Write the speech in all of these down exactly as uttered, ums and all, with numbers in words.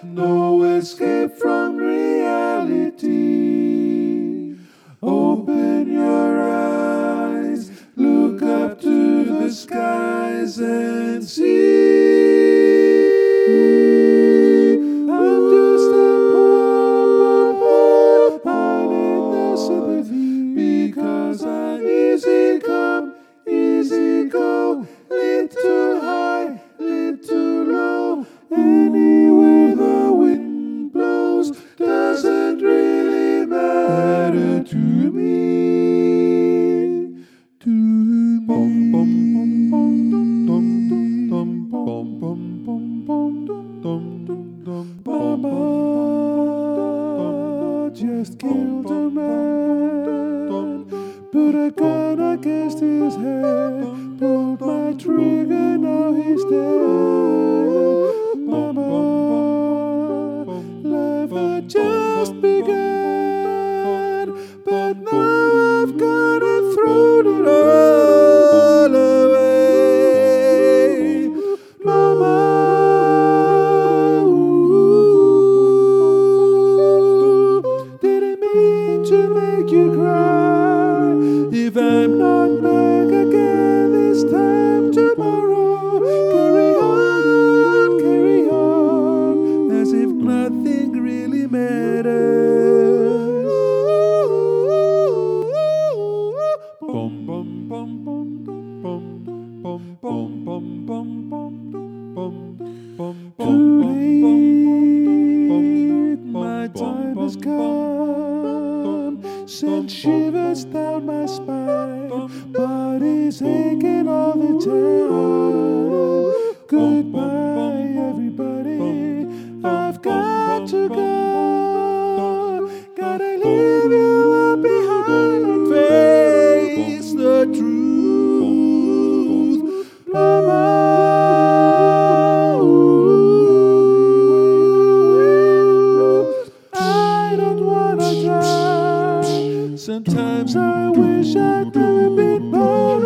no escape from reality. Open your eyes, look up to the skies and see. I'm just a poor, poor, poor, I need no sympathy, because I'm easy come, easy go, little high, little low, anywhere the wind blows doesn't really matter to me, to Mama just killed a man, put a gun against his head, pulled my trigger, now he's dead. Mama, life had just begun, but now I've got to throw it all away. Mama, ooh, didn't mean to make you cry. If I'm not back again this time tomorrow, carry on, carry on, as if nothing really matters. Bum bum bum bum bum bum bum bum bum bum bum bum bum. My time has come, sent shivers down my spine, body's aching all the time. Goodbye, everybody, I've got to go. Gotta leave you all behind and face the truth. Mama, I don't wanna die. Sometimes I wish I'd never been born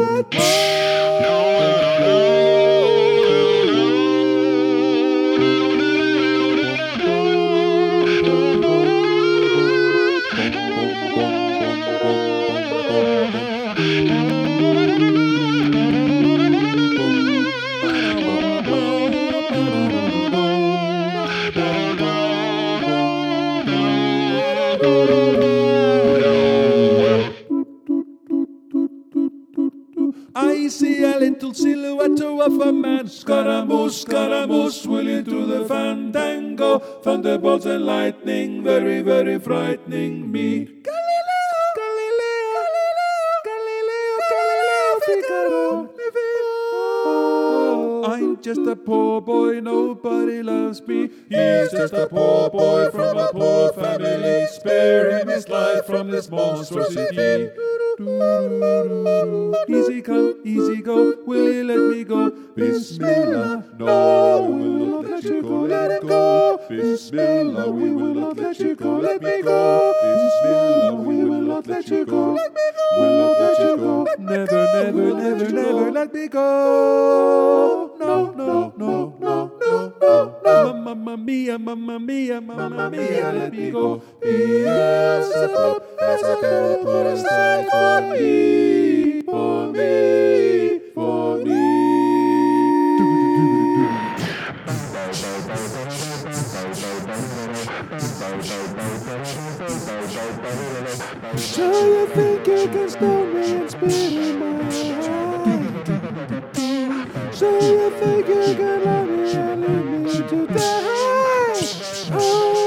I see a little silhouette of a man, Scaramouche, Scaramouche, willing to the fandango, thunderbolts and lightning, very, very frightening me. Galileo, Galileo, Galileo, Galileo, Galileo, Figaro. I'm just a poor boy, nobody loves me. He's just a poor boy from a poor family. Spare him his life from this monstrosity. Easy come, easy go, will you let me go? Bismillah, no, we will not let you go, let it go. Bismillah, we will not let you go, let me go. Bismillah, we will not let you go, let me go. We'll not let you go, never, never, never, never let me go. No, no, no, no, no, no, no. Mamma mia, mamma mia, mamma mia, let me go. Beelzebub has a girl put aside for me, for me, for me. So you think you can stone me and spit in my heart? So you think you can love me and leave me to die? Oh,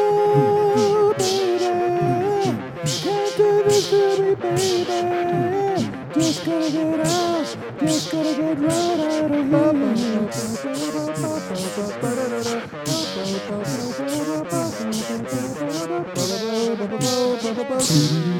baby, can't do this to me, baby. Just gotta get out, just gotta get right out of here.